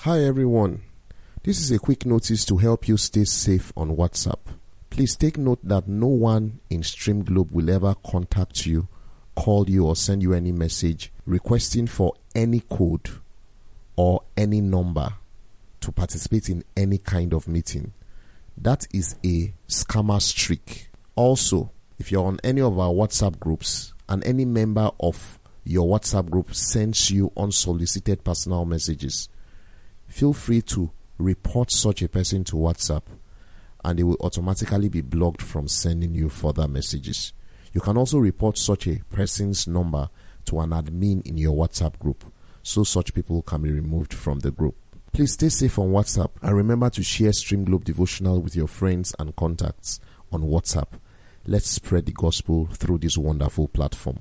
Hi everyone, this is a quick notice to help you stay safe on WhatsApp. Please take note that no one in Stream Globe will ever contact you, call you or send you any message requesting for any code or any number to participate in any kind of meeting. That is a scammer's trick. Also, if you're on any of our WhatsApp groups and any member of your WhatsApp group sends you unsolicited personal messages, feel free to report such a person to WhatsApp and they will automatically be blocked from sending you further messages. You can also report such a person's number to an admin in your WhatsApp group so such people can be removed from the group. Please stay safe on WhatsApp and remember to share Stream Globe Devotional with your friends and contacts on WhatsApp. Let's spread the gospel through this wonderful platform.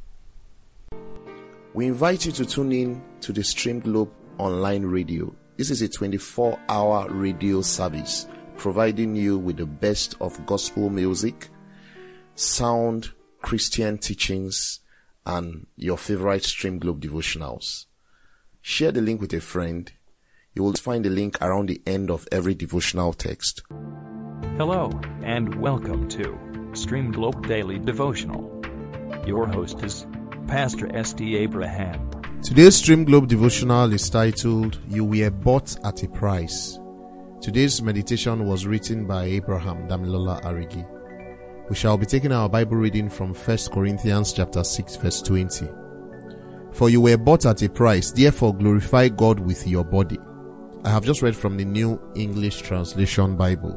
We invite you to tune in to the Stream Globe online radio. This is a 24-hour radio service providing you with the best of gospel music, sound Christian teachings, and your favorite Stream Globe devotionals. Share the link with a friend. You will find the link around the end of every devotional text. Hello, and welcome to Stream Globe Daily Devotional. Your host is Pastor S.D. Abraham. Today's Stream Globe devotional is titled, You Were Bought at a Price. Today's meditation was written by Abraham Damilola Arigi. We shall be taking our Bible reading from 1 Corinthians chapter 6 verse 20. For you were bought at a price, therefore glorify God with your body. I have just read from the New English Translation Bible.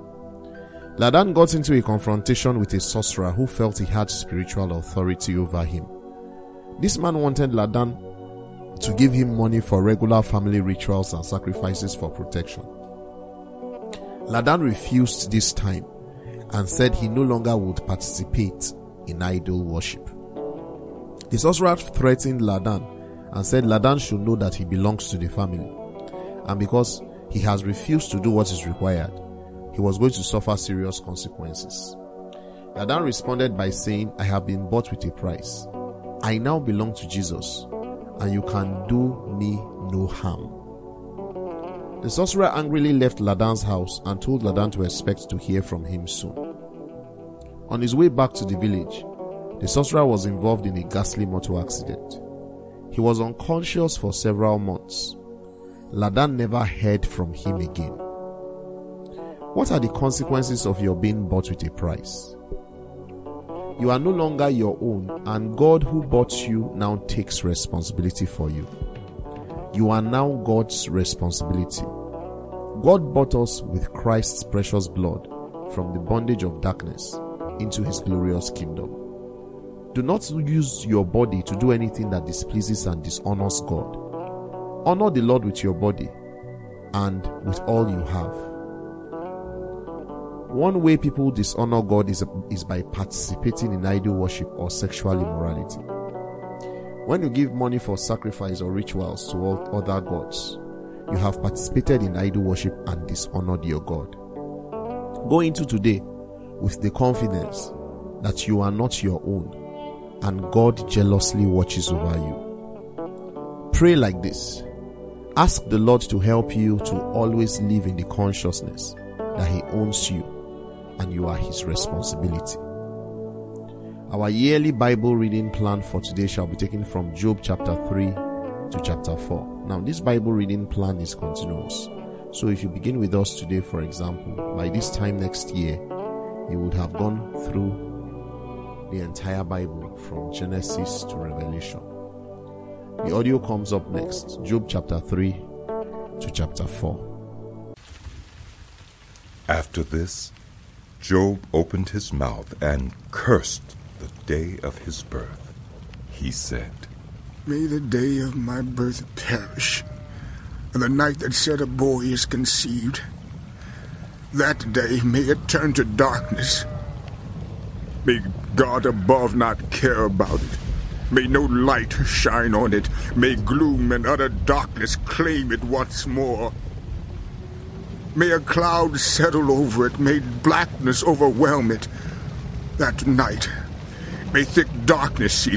Ladan got into a confrontation with a sorcerer who felt he had spiritual authority over him. This man wanted Ladan to give him money for regular family rituals and sacrifices for protection. Ladan refused this time and said he no longer would participate in idol worship. The sorcerer threatened Ladan and said Ladan should know that he belongs to the family, and because he has refused to do what is required, he was going to suffer serious consequences. Ladan responded by saying, I have been bought with a price. I now belong to Jesus, and you can do me no harm. The sorcerer angrily left Ladan's house and told Ladan to expect to hear from him soon. On his way back to the village, the sorcerer was involved in a ghastly motor accident. He was unconscious for several months. Ladan never heard from him again. What are the consequences of your being bought with a price? You are no longer your own, and God who bought you now takes responsibility for you. You are now God's responsibility. God bought us with Christ's precious blood from the bondage of darkness into his glorious kingdom. Do not use your body to do anything that displeases and dishonors God. Honor the Lord with your body and with all you have. One way people dishonor God is by participating in idol worship or sexual immorality. When you give money for sacrifice or rituals to all other gods, you have participated in idol worship and dishonored your God. Go into today with the confidence that you are not your own and God jealously watches over you. Pray like this. Ask the Lord to help you to always live in the consciousness that he owns you and you are his responsibility. Our yearly Bible reading plan for today shall be taken from Job chapter 3 to chapter 4. Now, this Bible reading plan is continuous. So if you begin with us today, for example, by this time next year, you would have gone through the entire Bible from Genesis to Revelation. The audio comes up next, Job chapter 3 to chapter 4. After this, Job opened his mouth and cursed the day of his birth. He said, May the day of my birth perish, and the night that said a boy is conceived. That day may it turn to darkness. May God above not care about it. May no light shine on it. May gloom and utter darkness claim it once more. May a cloud settle over it. May blackness overwhelm it. That night, may thick darkness seize it.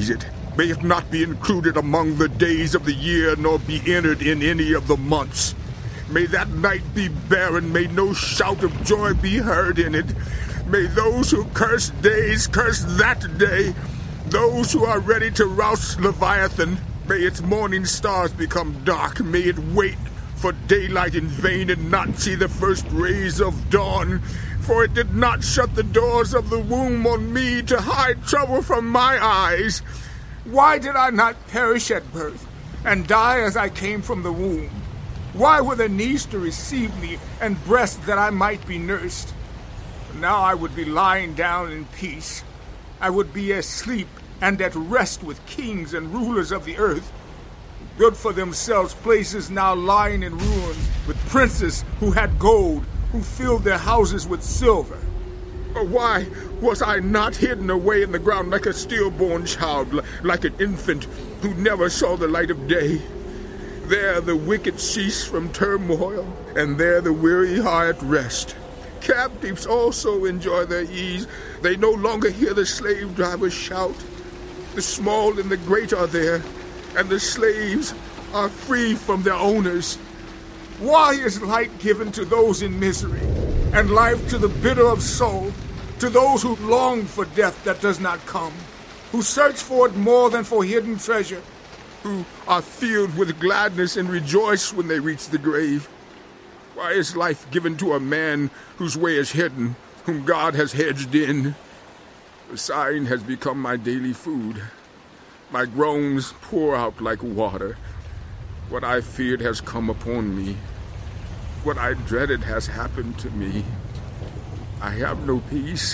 May it not be included among the days of the year, nor be entered in any of the months. May that night be barren, may no shout of joy be heard in it. May those who curse days curse that day. Those who are ready to rouse Leviathan, may its morning stars become dark. May it wait for daylight in vain and not see the first rays of dawn. For it did not shut the doors of the womb on me to hide trouble from my eyes. Why did I not perish at birth and die as I came from the womb? Why were there knees to receive me and breasts that I might be nursed? Now I would be lying down in peace. I would be asleep and at rest with kings and rulers of the earth, who built for themselves places now lying in ruins, with princes who had gold, who filled their houses with silver. Why was I not hidden away in the ground like a stillborn child, like an infant who never saw the light of day? There the wicked cease from turmoil, and there the weary are at rest. Captives also enjoy their ease. They no longer hear the slave drivers shout. The small and the great are there, and the slaves are free from their owners. Why is light given to those in misery, and life to the bitter of soul, to those who long for death that does not come, who search for it more than for hidden treasure, who are filled with gladness and rejoice when they reach the grave? Why is life given to a man whose way is hidden, whom God has hedged in? The sighing has become my daily food. My groans pour out like water. What I feared has come upon me. What I dreaded has happened to me. I have no peace,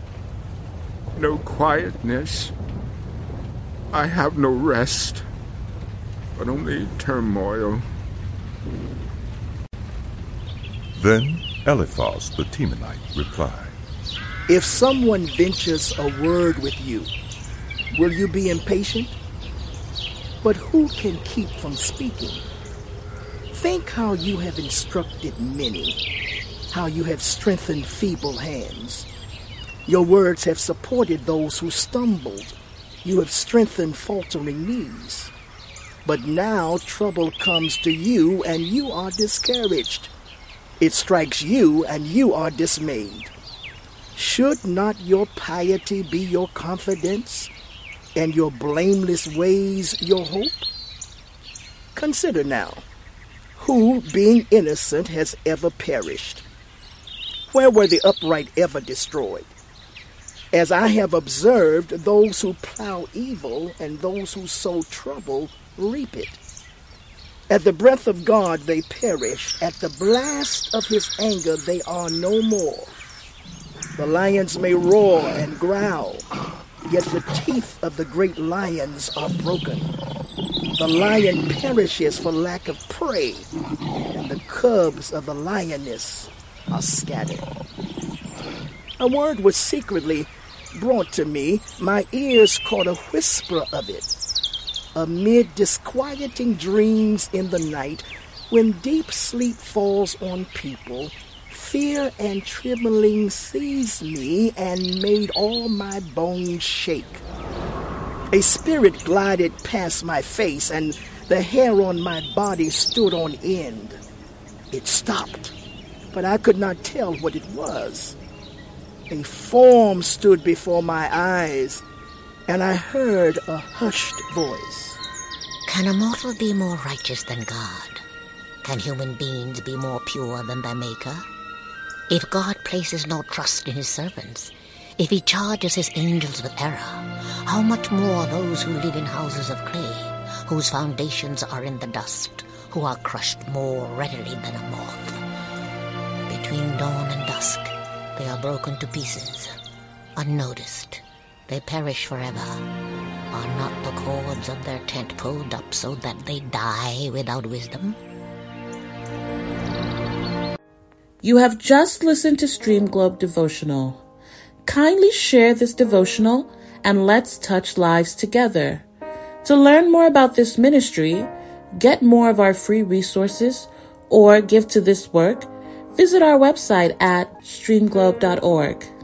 no quietness. I have no rest, but only turmoil. Then Eliphaz the Temanite replied, If someone ventures a word with you, will you be impatient? But who can keep from speaking? Think how you have instructed many, how you have strengthened feeble hands. Your words have supported those who stumbled. You have strengthened faltering knees. But now trouble comes to you, and you are discouraged. It strikes you, and you are dismayed. Should not your piety be your confidence, and your blameless ways your hope? Consider now, who, being innocent, has ever perished? Where were the upright ever destroyed? As I have observed, those who plow evil and those who sow trouble reap it. At the breath of God they perish. At the blast of his anger they are no more. The lions may roar and growl, yet the teeth of the great lions are broken. The lion perishes for lack of prey, and the cubs of the lioness are scattered. A word was secretly brought to me. My ears caught a whisper of it. Amid disquieting dreams in the night, when deep sleep falls on people, fear and trembling seized me and made all my bones shake. A spirit glided past my face, and the hair on my body stood on end. It stopped, but I could not tell what it was. A form stood before my eyes, and I heard a hushed voice. Can a mortal be more righteous than God? Can human beings be more pure than their Maker? If God places no trust in his servants, if he charges his angels with error, how much more those who live in houses of clay, whose foundations are in the dust, who are crushed more readily than a moth. Between dawn and dusk, they are broken to pieces, unnoticed. They perish forever. Are not the cords of their tent pulled up so that they die without wisdom? You have just listened to Stream Globe Devotional. Kindly share this devotional and let's touch lives together. To learn more about this ministry, get more of our free resources, or give to this work, visit our website at streamglobe.org.